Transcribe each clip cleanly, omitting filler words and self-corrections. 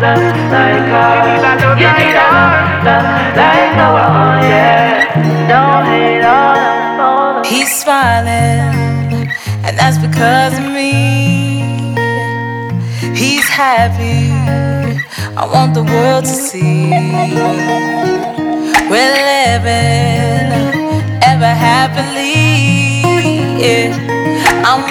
like us. You need a love like ours, yeah. Don't hate on us. He's smiling, and that's because of me. He's happy, I want the world to see. We're living ever happily, yeah. I'm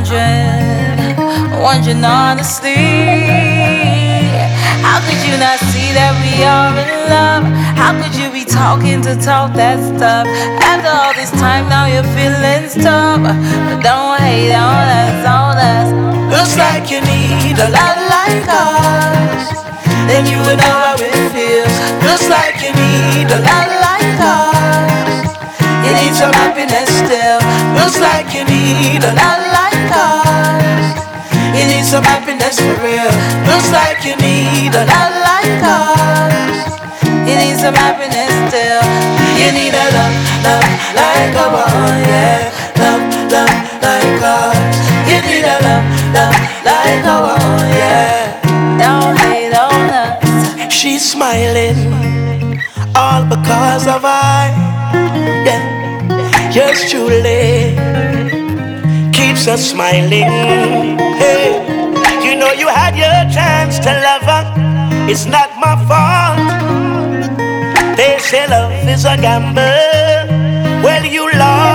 wondering honestly, how could you not see that we are in love? How could you be talking to talk that stuff? After all this time now your feelings tough. But don't hate on us. Looks like you need a lot like us, then you would know how it feels. Looks like you need a lot like us. You need some happiness still. Looks like you need a lot like us. You need some happiness for real. Looks like you need a lot like us. You need some happiness still. You need a love like a one, yeah. Love like us. You need a love like a one, yeah. Don't hate on us. She's smiling, all because of I, yeah. Yours truly keeps us smiling. Hey, you know you had your chance to love her. It's not my fault. They say love is a gamble. Well, you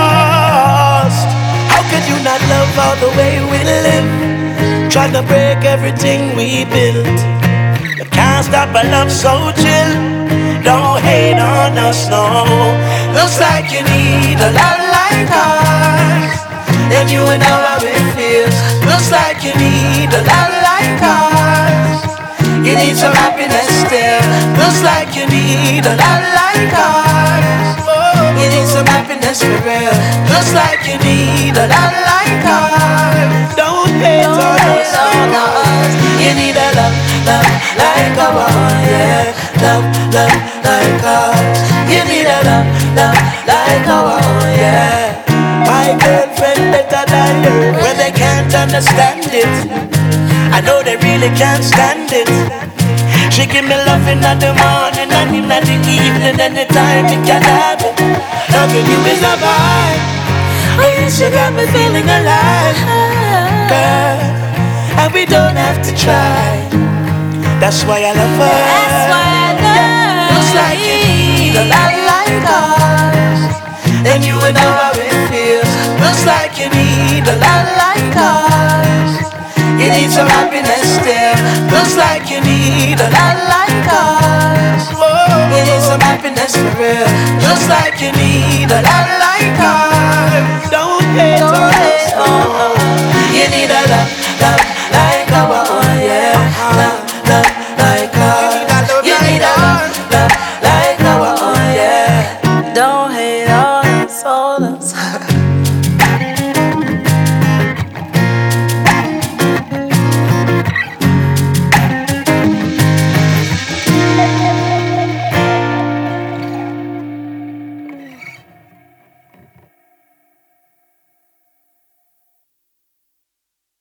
lost. How could you not love all the way we live? Trying to break everything we built. You can't stop a love so chill. Don't hate on us, no. Looks like you need a lot like us, then you would know how it feels. Looks like you need a lot like us. You need some happiness still. Looks like you need a lot like us. You need some happiness for real. Looks like you need a lot like us. Don't hate on us. You need a love like a one, yeah. Love like us. You need a love like a one, yeah. My girlfriend better than you when they can't understand it. I know they really can't stand it. She give me loving in the morning and in the evening, anytime you can have it. Loving you is a vibe. Oh yes, you got me feeling alive, girl. And we don't have to try. That's why I love her. That's why I love her. Looks like you need a lot like us, then you would know how it feels. Looks like you need a lot like us. You need some happiness still. Looks like you need a lot like us. You need some happiness for real. Looks like you need a lot like us.